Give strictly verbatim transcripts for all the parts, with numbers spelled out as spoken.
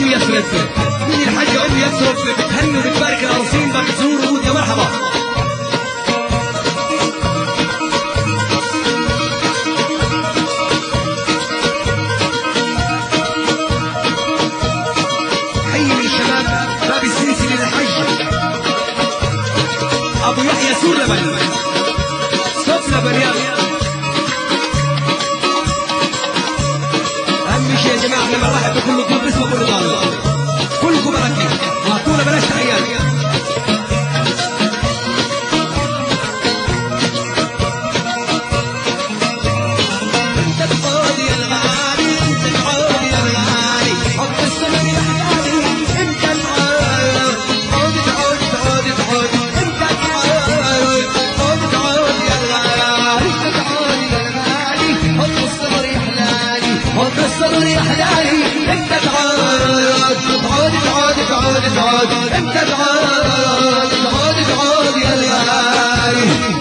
أم يثرب. تيجي الحاجة أم يثرب بتهني وبتبارك العروسين بتزور وقول يا مرحبا. حي من شباب باب السيسي للحج أبو يحيى سور لبن صوت لبريان. أهم شيء يا جماعة لما نرحب بكل ضيوف اسمه كل ضال كلكم بركة وأعطونا بلاش تحيات. أنت تقعد يا الغالي أنت تقعد يا الغالي حط السمر يا حلالي أنت تقعد تعود تعود تعود تعود أنت تقعد تعود تعود يا الغالي أنت تقعد يا الغالي حط السمر يا حلالي حط السمر يا حلالي أنت تعود تعود تعود تعود تعود أنت تعود تعود تعود يا الغالي.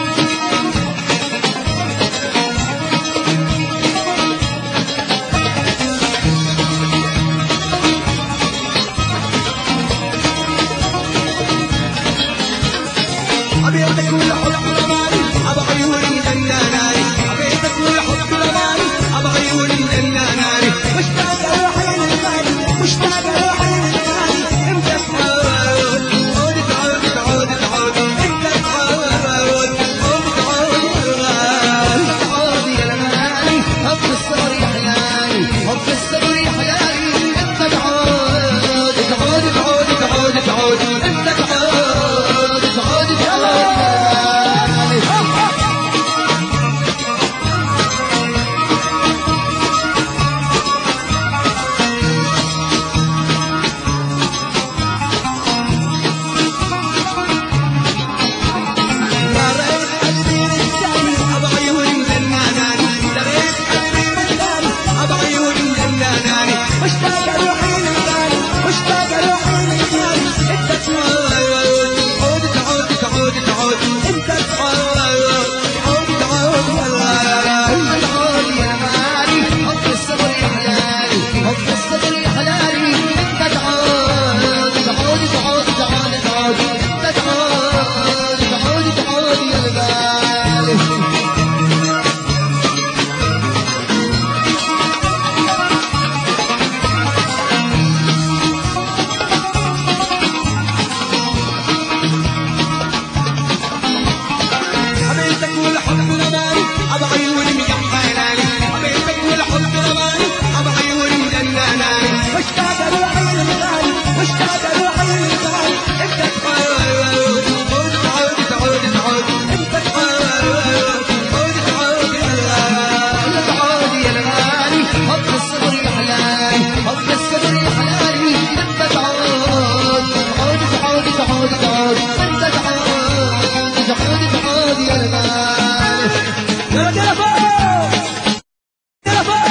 حبيبتك والحب رماني أبو عيوني جناناني حبيبتك والحب رماني أبو عيوني جناناني مشتاق روحي للغالي مشتاق روحي للغالي أنت تعود تعود تعود تعود تعود أنت تعود تعود تعود يا الغالي تعود يا الغالي حب الصبر يا حلالي حب الصبر يا حلالي أنت تعود تعود تعود تعود تعود أنت تعود تعود تعود. مشتاق روحي للغالي مشتاق روحي للغالي انت تعود تعود تعود تعود انت تعود